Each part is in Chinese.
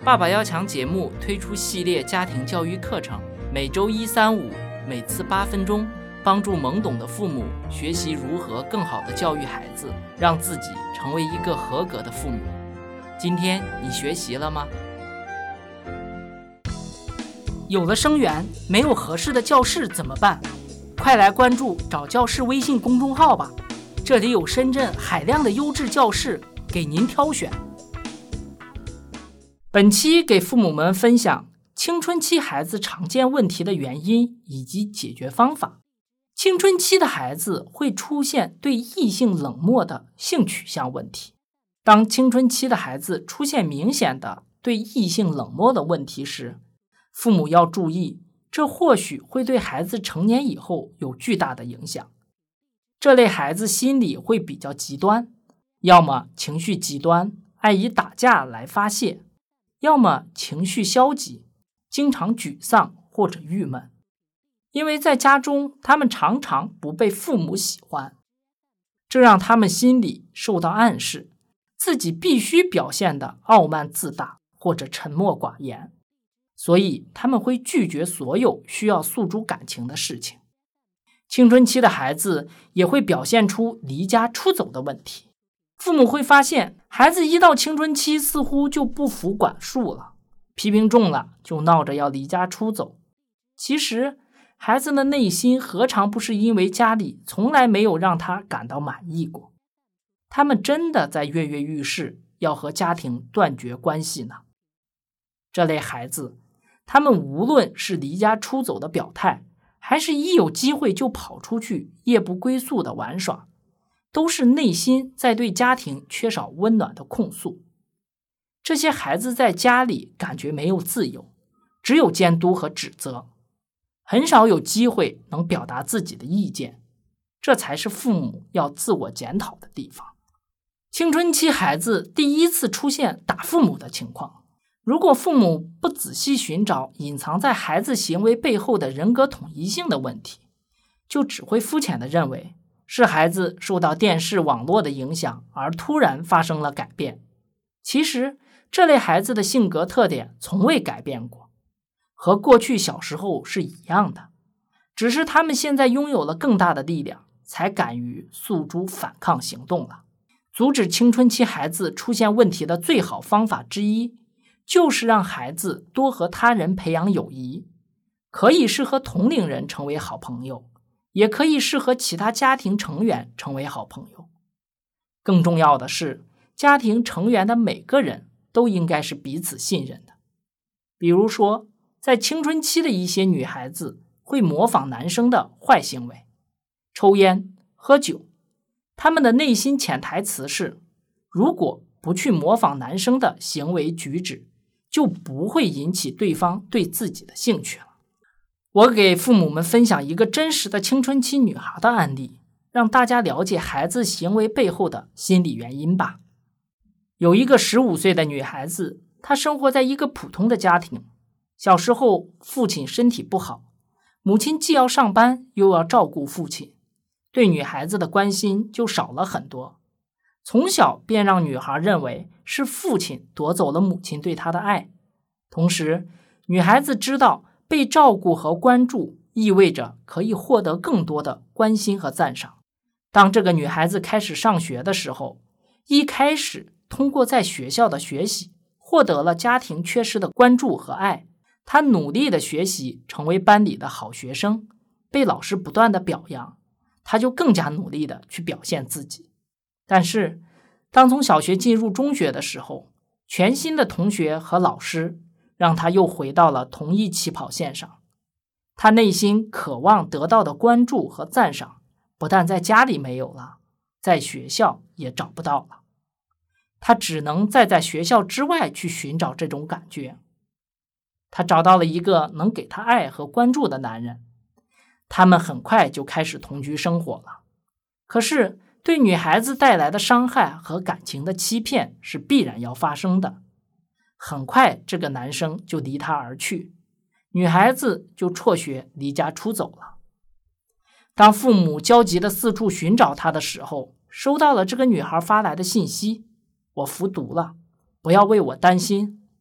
爸爸要强节目推出系列家庭教育课程，每周1、3、5，每次8分钟，帮助懵懂的父母学习如何更好地教育孩子，让自己成为一个合格的父母。今天你学习了吗？ 有了生源，没有合适的教室怎么办？快来关注找教室微信公众号吧，这里有深圳海量的优质教室给您挑选。本期给父母们分享青春期孩子常见问题的原因以及解决方法。青春期的孩子会出现对异性冷漠的性取向问题。当青春期的孩子出现明显的对异性冷漠的问题时，父母要注意，这或许会对孩子成年以后有巨大的影响。这类孩子心理会比较极端，要么情绪极端，爱以打架来发泄，要么情绪消极，经常沮丧或者郁闷。因为在家中，他们常常不被父母喜欢，这让他们心里受到暗示，自己必须表现得傲慢自大或者沉默寡言，所以他们会拒绝所有需要诉诸感情的事情。青春期的孩子也会表现出离家出走的问题。父母会发现，孩子一到青春期似乎就不服管束了，批评重了就闹着要离家出走。其实孩子的内心何尝不是因为家里从来没有让他感到满意过？他们真的在跃跃欲试，要和家庭断绝关系呢？这类孩子，他们无论是离家出走的表态，还是一有机会就跑出去夜不归宿的玩耍，都是内心在对家庭缺少温暖的控诉。这些孩子在家里感觉没有自由，只有监督和指责，很少有机会能表达自己的意见，这才是父母要自我检讨的地方。青春期孩子第一次出现打父母的情况，如果父母不仔细寻找隐藏在孩子行为背后的人格统一性的问题，就只会肤浅地认为是孩子受到电视网络的影响而突然发生了改变。其实这类孩子的性格特点从未改变过，和过去小时候是一样的，只是他们现在拥有了更大的力量，才敢于诉诸反抗行动了。阻止青春期孩子出现问题的最好方法之一，就是让孩子多和他人培养友谊，可以是和同龄人成为好朋友，也可以是和其他家庭成员成为好朋友。更重要的是，家庭成员的每个人都应该是彼此信任的。比如说，在青春期的一些女孩子会模仿男生的坏行为，抽烟、喝酒，他们的内心潜台词是，如果不去模仿男生的行为举止，就不会引起对方对自己的兴趣了。我给父母们分享一个真实的青春期女孩的案例，让大家了解孩子行为背后的心理原因吧。有一个15岁的女孩子，她生活在一个普通的家庭。小时候父亲身体不好，母亲既要上班又要照顾父亲，对女孩子的关心就少了很多。从小便让女孩认为是父亲夺走了母亲对她的爱。同时，女孩子知道被照顾和关注意味着可以获得更多的关心和赞赏。当这个女孩子开始上学的时候，一开始通过在学校的学习获得了家庭缺失的关注和爱，她努力的学习，成为班里的好学生，被老师不断的表扬，她就更加努力的去表现自己。但是当从小学进入中学的时候，全新的同学和老师让她又回到了同一起跑线上。她内心渴望得到的关注和赞赏，不但在家里没有了，在学校也找不到了。她只能在学校之外去寻找这种感觉。她找到了一个能给她爱和关注的男人，他们很快就开始同居生活了。可是对女孩子带来的伤害和感情的欺骗是必然要发生的。很快这个男生就离她而去，女孩子就辍学离家出走了。当父母焦急地四处寻找她的时候，收到了这个女孩发来的信息：我服毒了，不要为我担心，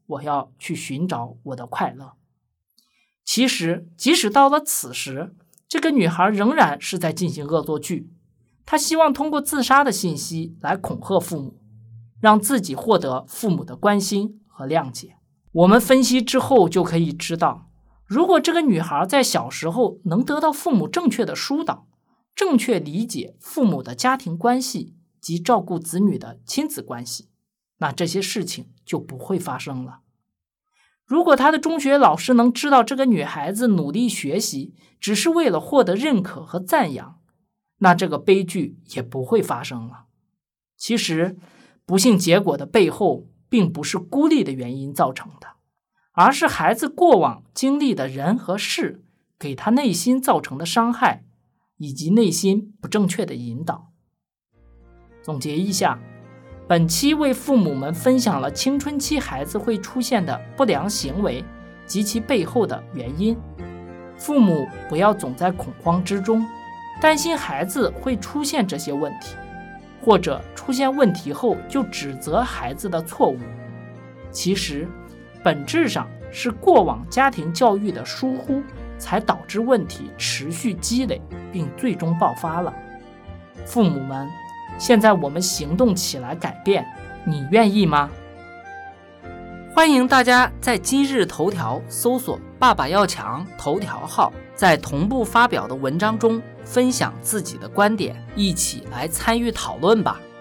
我要去寻找我的快乐。其实，即使到了此时，这个女孩仍然是在进行恶作剧。她希望通过自杀的信息来恐吓父母，让自己获得父母的关心和谅解。我们分析之后就可以知道，如果这个女孩在小时候能得到父母正确的疏导，正确理解父母的家庭关系及照顾子女的亲子关系，那这些事情就不会发生了。如果她的中学老师能知道这个女孩子努力学习只是为了获得认可和赞扬，那这个悲剧也不会发生了。其实，不幸结果的背后并不是孤立的原因造成的，而是孩子过往经历的人和事给他内心造成的伤害，以及内心不正确的引导。总结一下，本期为父母们分享了青春期孩子会出现的不良行为及其背后的原因。父母不要总在恐慌之中，担心孩子会出现这些问题，或者出现问题后就指责孩子的错误。其实，本质上是过往家庭教育的疏忽，才导致问题持续积累，并最终爆发了。父母们，现在我们行动起来改变，你愿意吗？欢迎大家在今日头条搜索“爸爸要强”头条号，在同步发表的文章中分享自己的观点，一起来参与讨论吧。